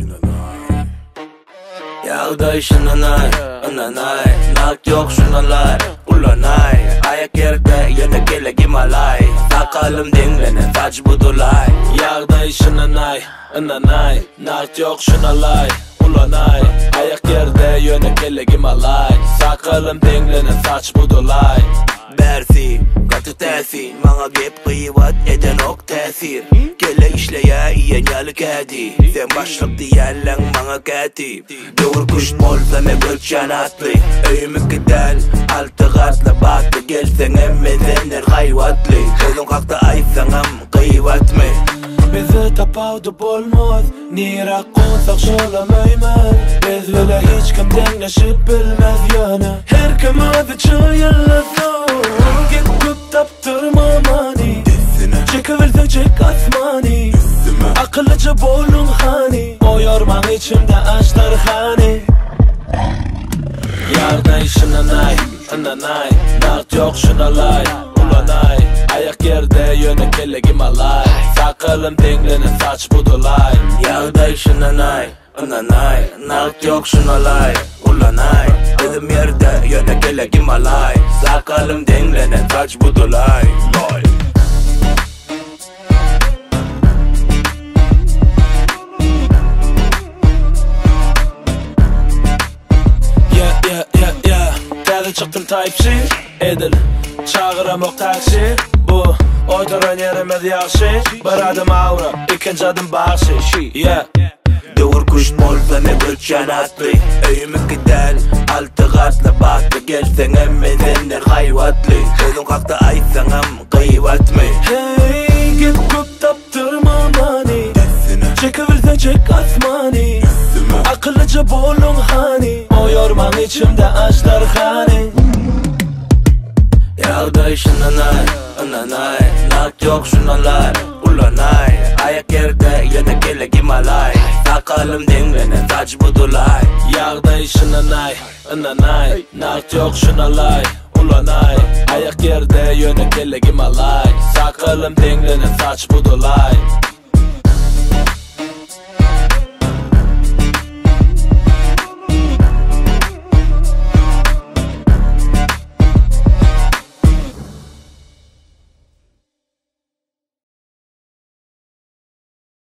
Yağday şınanay, ananay, nak yok şunalar, ulanay. Ayak yerde yana kelegim alay, sakalım dinlenen saç budulay. Yağday şınanay, ananay, nak yok şunalar, ulanay. Ayak yerde yana kelegim alay, sakalım dinlenen saç budulay. Bersi, katı tesir, bana hep kıyvat eden ok tesir. Kelle işleye iyen yalık edi, sen başlık diyerlen bana katip. Doğru kuş bolsa me göçen atlı, öyümü gidel, altı katlı batı. Gelsen emmezenler hayvatlı, gözün kalktı aysanam kıyvat mı? Bizi tapavdı bolmaz, nira konsak şolamayman. Biz böyle hiç kim denleşip bilmez yana. Her kim adı çayırlasın, git küp taptırma mani. Çekiversen çek asmani, akıllıca bolun hani. O yorman içimde açlar hani. Yağday şınanay, ananay, nart yok şunalay, ulanay. Ayak yerde yöne kelegim alay, sakalım dinlenen saç budulay. Yağday şınanay, ananay, nart yok şunalay, ulanay. Bizim yerde yöne kelegim alay, sakalım dinlenen saç budulay. Çıktım Type-C edil, çağıramok taksi. Bu oytaran yerimiz yaxşı, bir adım avra, ikinci adım bahşiş. Doğru kuş bolsa ne göçen atlı, öyümü gidel, altı katlı batı. Gelsen emmezenler hayvatlı, gözün kalktı aysanam kıyvat mı? Hey, git küp taptırma mani, çekiversen çek asmani. Akıllıca bolun hani, o yorman içimde açlar hani. Yağday şınanay, ananay, nak yok şunalar, ulanay. Ayak yerde yana kelegim alay, sakalım dinlenen saç budulay. Yağday şınanay, ananay, nak yok şunalay, ulanay. Ayak yerde yana kelegim alay, sakalım dinlenen saç budulay.